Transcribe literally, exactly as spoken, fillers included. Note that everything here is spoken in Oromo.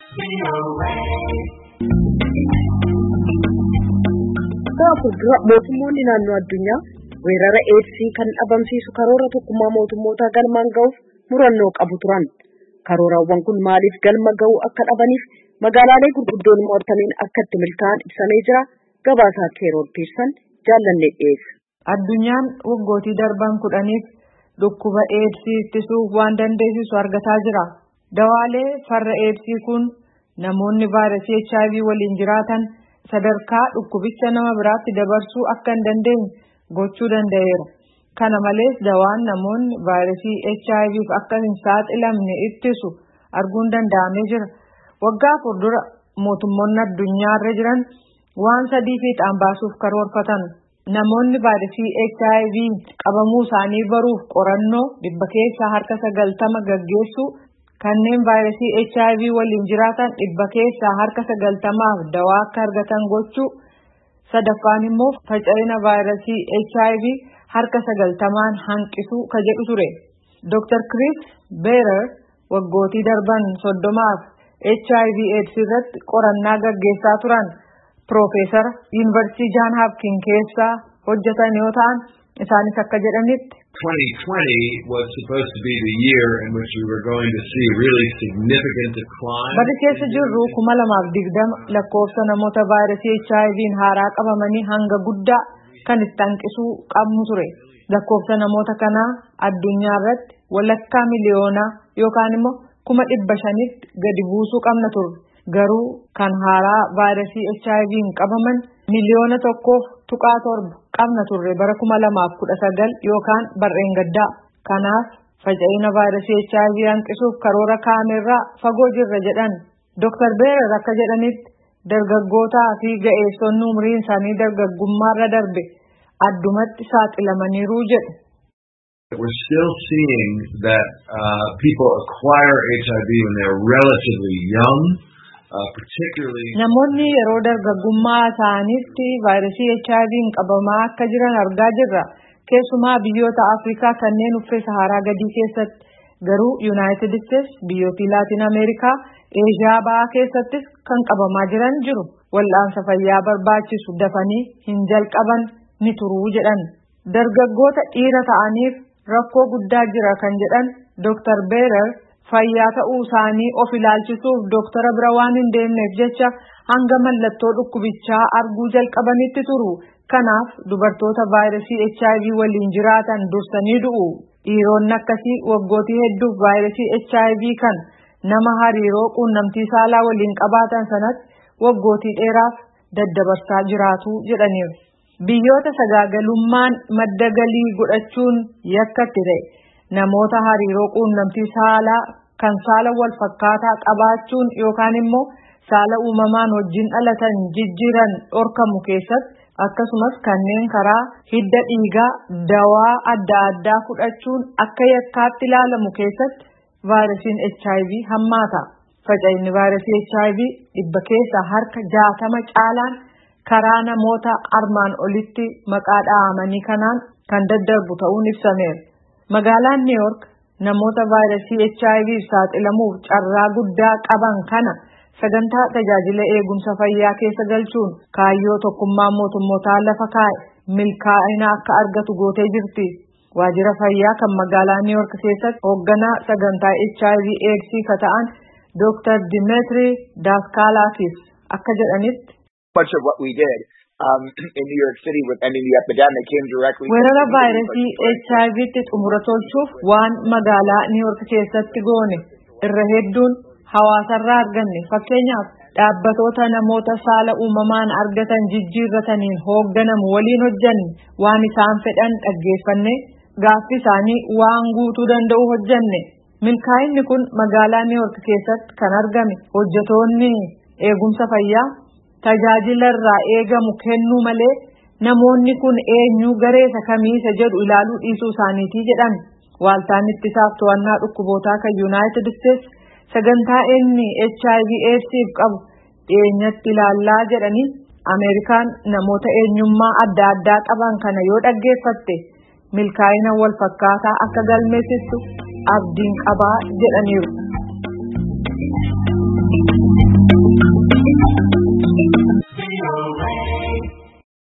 Mootummoonni naannoo addunyaa weerara eedsii kan dhabamsiisu karoora tokkummaa mootummootaa galmaan ga'uuf murannoo qabu turan. Karoorawwan kun maaliif galma ga'uu akka dhabaniif magaalaalee gurguddoon mo'ataniin akka itti milkaa'an ibsamee jira. Gabaasaa Keerool Piirsan jaallanne dhiyeessa. Addunyaan waggootii darban kudhaniif dhukkuba eedsii ittisuuf waan dandeessisu argataa jira. Dawaalee farra eedsii kun namoonni vaayirasii H I V waliin jiraatan sadarkaa dhukkubicha nama biraatti dabarsuu akka hin dandeenye gochuu danda'eera. Kana malees dawaan namoonni vaayirasii H I V'f akka hin saaxilamne ittisu arguun danda'amee jira. Waggaa afur dura mootummoonni addunyaarra jiran waan sadii fiixaan baasuuf karoorfatan. Namoonni vaayirasii H I V qabamuu isaanii baruuf qorannoo dhibba keessaa harka sagaltama gaggeessu, kanneen vaayirasii H I V waliin jiraatan dhibba keessaa harka sagaltamaaf dawaa akka argatan gochuu, sadaffaan immoo faca'ina vaayirasii H I V harka sagaltamaan hanqisuu ka jedhu ture. Doctor Chris Beerer waggootii darban soddomaaf H I V AIDS irratti qorannaa gaggeessaa turan. Profeesara Yuunivarsiitii Johns Hopkins keessaa hojjetan yoo ta'an isaanis akka jedhanitti twenty twenty was supposed to be the year in which we were going to see really significant decline. Bari keessa jirru kuma lamaaf digdama lakkoofsa namoota vaayirasii H I V'n haaraa qabamanii hanga guddaa kan itti hanqisuu qabnu ture. Lakkoofsa namoota kanaa addunyaa irratti walakkaa miliyoonaa yookaan immoo kuma dhibba shanitti gadi buusuu qabna ture. Garuu kan haaraa vaayirasii H I V'n qabaman miliyoona tokkoof tuqaa torba qabna turre bara kuma lamaaf kudha sagal yookaan barreen gaddaa. Kanaaf faca'ina vaayirasii H I V hanqisuuf karoora kaa'amerraa fagoo jirra jedhan. Doctor Beerer akka jedhanitti dargaggootaa fi ga'eessonni umriin isaanii dargaggummaarra darbe addumatti saaxilamaniiru jedhu. We're still seeing that uh, people acquire H I V when they're relatively young. Uh, particularly namoonni yeroo dargaggummaa isaaniitti vaayirasii H I V'n qabamaa akka jiran argaa jirra. Keessumaa biyyoota Afrikaa kanneen uffee Saharaa gadii keessatti, garuu United States, biyyoota Laatiin Ameerikaa, Eeshiyaa ba'aa keessattis kan qabamaa jiran jiru. Wal'aansa fayyaa barbaachisu dafanii hin jalqaban ni turuu jedhan. Dargaggoota dhiira ta'aniif rakkoo guddaa jira kan jedhan Doctor Beerer fayyaa ta'uu isaanii of ilaalchisuuf doktara bira waan hin deemneef jecha hanga mallattoo dhukkubichaa arguu jalqabanitti turu. Kanaaf dubartoota vaayirasii H I V waliin jiraatan dursanii du'u. Dhiironni akkasii waggootii hedduuf vaayirasii H I V kan nama hariiroo quunnamtii saalaa waliin qabaatan sanatti waggootii dheeraaf daddabarsaa jiraatu jedhaniiru. Biyyoota sagaagalummaan madda galii godhachuun yakkatti ta'e. Namoota hariiroo quunnamtii saalaa kan saala wal fakkaataa qabaachuun yookaan immoo saala uumamaan wajjin dhalatan jijjiiran dhorkamu keessatti, akkasumas kanneen karaa hidda dhiigaa dawaa adda addaa fudhachuun akka yakkaatti ilaalamu keessatti vaayirasiin H I V hammaata. Faca'inni vaayirasii H I V dhibba keessaa harka jaatama caalaan karaa namoota armaan olitti maqaa dha'amanii kanaan kan daddarbu ta'uun ibsameera. Magaalaan New York namoota vaayirasii H I V saaxilamuuf carraa guddaa qaban kana sagantaa tajaajila eegumsa fayyaa keessa galchuun kaayyoo tokkummaa mootummootaa lafa kaa'e milkaa'ina akka argatu gootee jirti. Waajjira fayyaa kan magaalaa New York keessatti hoogganaa sagantaa H I V AIDS ka ta'an Doctor Dimitri Daskalakis akka jedhanitti much of what we did um, in New York City with ending the epidemic came directly weerara vaayirasii H I V tti xumura tolchuuf waan magaalaa New York keessatti goone irra hedduun hawaasarraa arganne. Fakkeenyaaf dhaabbatoota namoota saala uumamaan argatan jijjiirrataniin hoogganamu waliin hojjanne, waan isaan fedhan dhaggeeffanne, gaaffii isaanii waan guutuu danda'u hojjanne. Milkaa'inni kun magaalaa New York keessatti kan argame hojjetoonni eegumsa fayyaa tajaajila irraa eegamu kennuu malee namoonni kun eenyu gareessa kamiisa jedhu ilaaluu dhiisuu isaaniitii jedhan. Waaltaan ittisaaf to'annaa dhukkubootaa kan United States sagantaa inni H I V AIDSiif qabu dhiyeenyatti ilaallaa jedhanii Ameerikaan namoota eenyummaa adda addaa qaban kana yoo dhaggeeffatte milkaa'ina wal fakkaataa akka galmeessistu abdiin qabaa jedhaniiru.